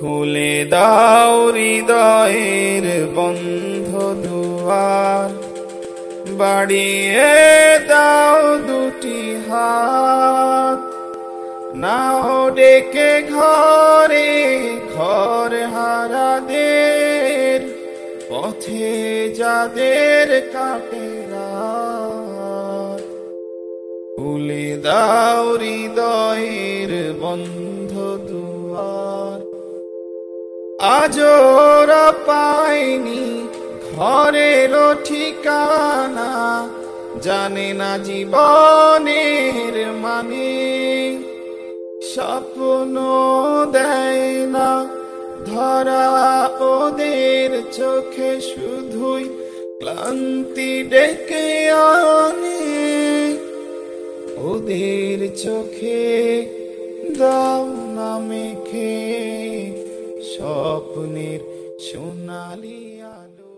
খুলে দাও হৃদয়ের বন্ধ দুয়ার, বাড়িয়ে দাও দুটি হাত, নাও ডেকে ঘরে ঘর হারাদের, পথে যাদের কাটে রাত। খুলে দাও হৃদয়ের বন্ধ দুয়ার, আজও ওরা পায়নি ঘরের ঠিকানা, জানে না জীবনের মানে, স্বপ্ন দেয় না ধরা ওদের চোখে, শুধুই ক্লান্তি ডেকে আনে। ওদের চোখে দাও না মেখে স্বপ্নের সোনালি আলো।